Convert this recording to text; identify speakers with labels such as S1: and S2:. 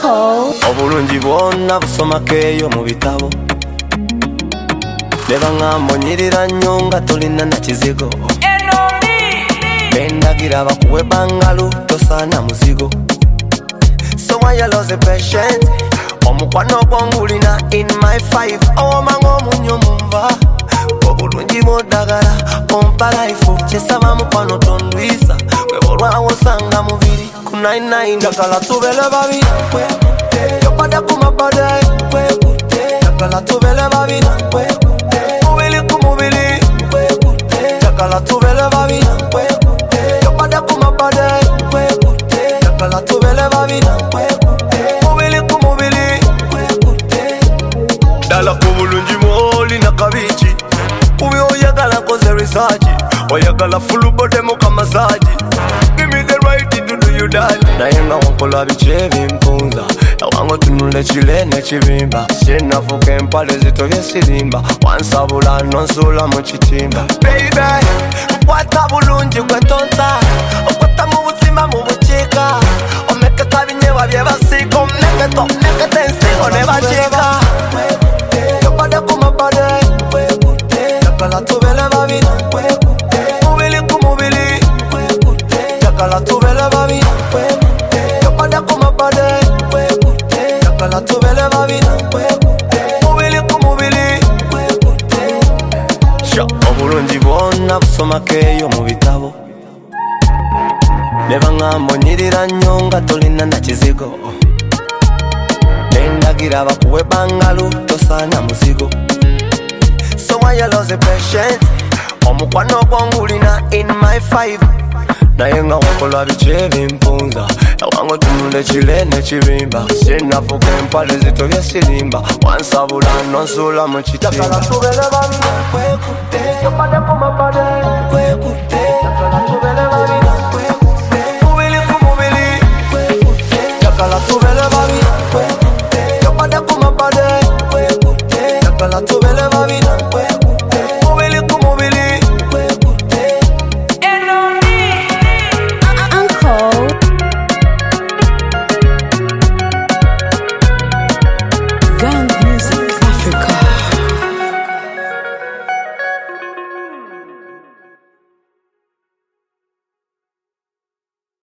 S1: Nicole.
S2: Obulungi bwonna busomako eyo mu bitabo, ne baŋŋamba onyirira nnyo nga tolina na kizigo, bendagira bakuwe bangalu tosaana muzigo. So why you lose the patience? Omukwano gwongulina in my five, owoma ng'omunyo mumva, obulungi bw'oddagala ompa life, kyesaba mukwano tondwisa, webolwawo osanga mubiri ku 99. Njagala tubeere babiri, yobadde ku mabade, njagala tubeere babiri, mubiri ku mubiri, njagala tubeere babiri, yobadde ku mabade, njagala tubeere babiri, mubiri ku mubiri. Dala ku bulungi mwolina kabichi, ubi oyagala nkoze research, oyagala full body muka massage, give me the right to do you that. Naye nga wankola biki ebimpunza, yawango tunule kile n'ekibimba, sinafuka empale zitobye sirimba, wansabula nonsuula mu kitimba. Baby, nkwata bulungi gwe tonta, okwata mu buzima mu bukiika, omeketa binyeebwa bye basiika, omeketa ensigo ne bakiika. Yobadde ku mabade, njagala tubeere babiri, mubiri ku mubiri, njagala tubeere babiri, yobadde ku mabade, njagala tubeere babiri, mubiri ku mubiri. Obulungi bwonna busomako eyo mu bitabo, ne baŋŋamba onyirira nnyo nga tolina na kizigo, bendagira bakuwe bangalu tosaana muzigo. So why you lose the patience? Omukwano gwongulina in my five, naye nga wakola biki ebimpunza, yawango tunule kile n'ekibimba, sinafuka empale zitobye sirimba, wansabula nonsuula mu kitimba. Njagala tubeere babiri, yobadde ku mabade, njagala tubeere